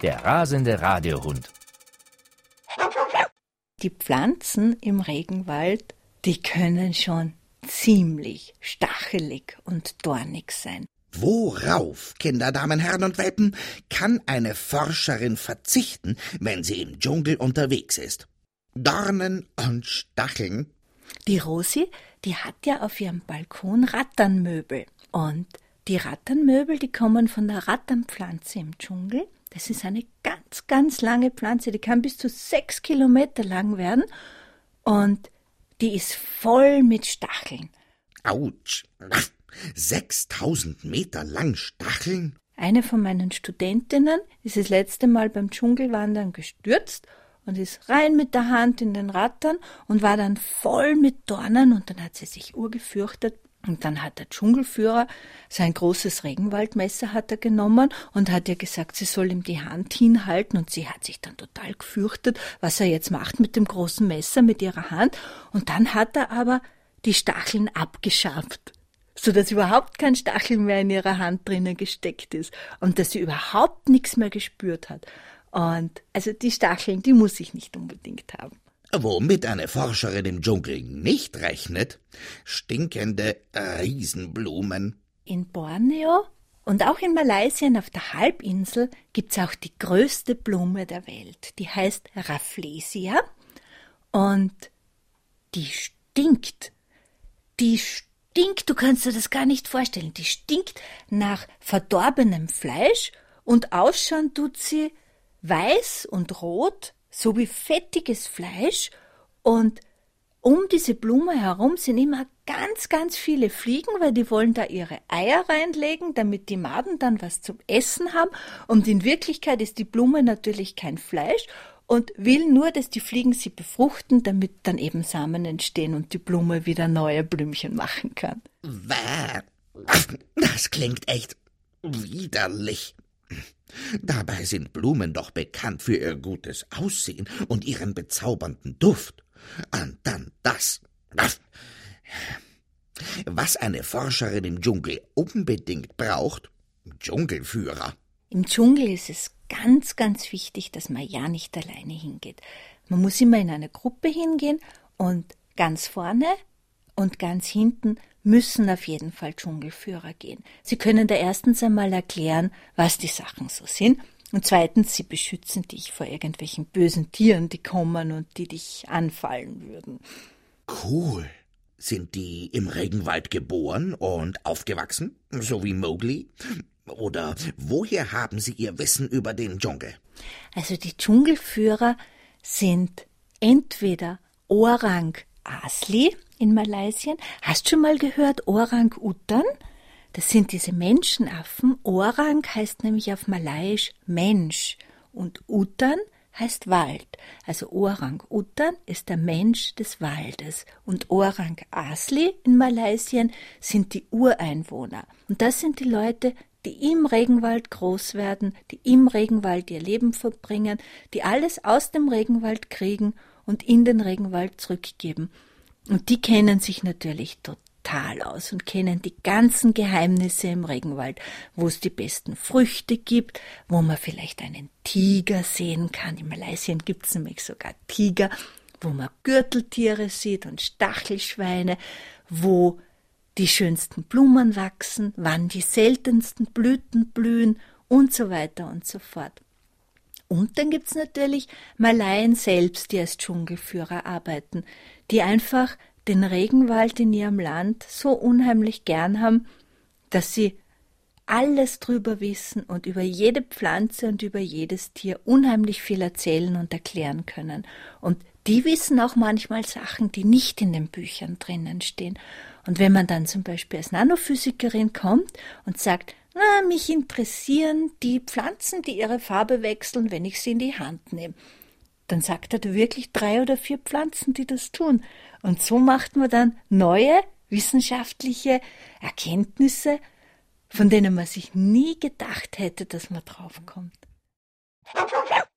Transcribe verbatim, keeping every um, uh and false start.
der rasende Radiohund. Die Pflanzen im Regenwald, die können schon ziemlich stachelig und dornig sein. Worauf, Kinder, Damen, Herren und Welpen, kann eine Forscherin verzichten, wenn sie im Dschungel unterwegs ist? Dornen und Stacheln? Die Rosi, die hat ja auf ihrem Balkon Ratternmöbel. Und die Ratternmöbel, die kommen von der Ratternpflanze im Dschungel. Das ist eine ganz, ganz lange Pflanze, die kann bis zu sechs Kilometer lang werden. Und die ist voll mit Stacheln. Autsch! Sechstausend Meter lang Stacheln? Eine von meinen Studentinnen ist das letzte Mal beim Dschungelwandern gestürzt und ist rein mit der Hand in den Rattern und war dann voll mit Dornen und dann hat sie sich urgefürchtet. Und dann hat der Dschungelführer sein großes Regenwaldmesser hat er genommen und hat ihr gesagt, sie soll ihm die Hand hinhalten und sie hat sich dann total gefürchtet, was er jetzt macht mit dem großen Messer, mit ihrer Hand. Und dann hat er aber die Stacheln abgeschafft, sodass überhaupt kein Stachel mehr in ihrer Hand drinnen gesteckt ist und dass sie überhaupt nichts mehr gespürt hat. Und also die Stacheln, die muss ich nicht unbedingt haben. Womit eine Forscherin im Dschungel nicht rechnet, stinkende Riesenblumen. In Borneo und auch in Malaysia auf der Halbinsel gibt's auch die größte Blume der Welt. Die heißt Rafflesia und die stinkt. Die stinkt, du kannst dir das gar nicht vorstellen. Die stinkt nach verdorbenem Fleisch und ausschauen tut sie weiß und rot, so wie fettiges Fleisch, und um diese Blume herum sind immer ganz, ganz viele Fliegen, weil die wollen da ihre Eier reinlegen, damit die Maden dann was zum Essen haben. Und in Wirklichkeit ist die Blume natürlich kein Fleisch und will nur, dass die Fliegen sie befruchten, damit dann eben Samen entstehen und die Blume wieder neue Blümchen machen kann. Das klingt echt widerlich. Dabei sind Blumen doch bekannt für ihr gutes Aussehen und ihren bezaubernden Duft. Und dann das. Was eine Forscherin im Dschungel unbedingt braucht: Dschungelführer. Im Dschungel ist es ganz, ganz wichtig, dass man ja nicht alleine hingeht. Man muss immer in eine Gruppe hingehen und ganz vorne und ganz hinten müssen auf jeden Fall Dschungelführer gehen. Sie können da erstens einmal erklären, was die Sachen so sind, und zweitens, sie beschützen dich vor irgendwelchen bösen Tieren, die kommen und die dich anfallen würden. Cool. Sind die im Regenwald geboren und aufgewachsen, so wie Mowgli? Oder woher haben sie ihr Wissen über den Dschungel? Also die Dschungelführer sind entweder Orang Asli in Malaysia. Hast du schon mal gehört Orang-Utan? Das sind diese Menschenaffen. Orang heißt nämlich auf Malayisch Mensch und Utan heißt Wald. Also Orang-Utan ist der Mensch des Waldes und Orang Asli in Malaysia sind die Ureinwohner. Und das sind die Leute, die im Regenwald groß werden, die im Regenwald ihr Leben verbringen, die alles aus dem Regenwald kriegen und in den Regenwald zurückgeben. Und die kennen sich natürlich total aus und kennen die ganzen Geheimnisse im Regenwald, wo es die besten Früchte gibt, wo man vielleicht einen Tiger sehen kann. In Malaysia gibt es nämlich sogar Tiger, wo man Gürteltiere sieht und Stachelschweine, wo die schönsten Blumen wachsen, wann die seltensten Blüten blühen und so weiter und so fort. Und dann gibt's natürlich Malaien selbst, die als Dschungelführer arbeiten, die einfach den Regenwald in ihrem Land so unheimlich gern haben, dass sie alles drüber wissen und über jede Pflanze und über jedes Tier unheimlich viel erzählen und erklären können. Und die wissen auch manchmal Sachen, die nicht in den Büchern drinnen stehen. Und wenn man dann zum Beispiel als Nanophysikerin kommt und sagt, na, mich interessieren die Pflanzen, die ihre Farbe wechseln, wenn ich sie in die Hand nehme, dann sagt er da wirklich drei oder vier Pflanzen, die das tun. Und so macht man dann neue wissenschaftliche Erkenntnisse, von denen man sich nie gedacht hätte, dass man draufkommt.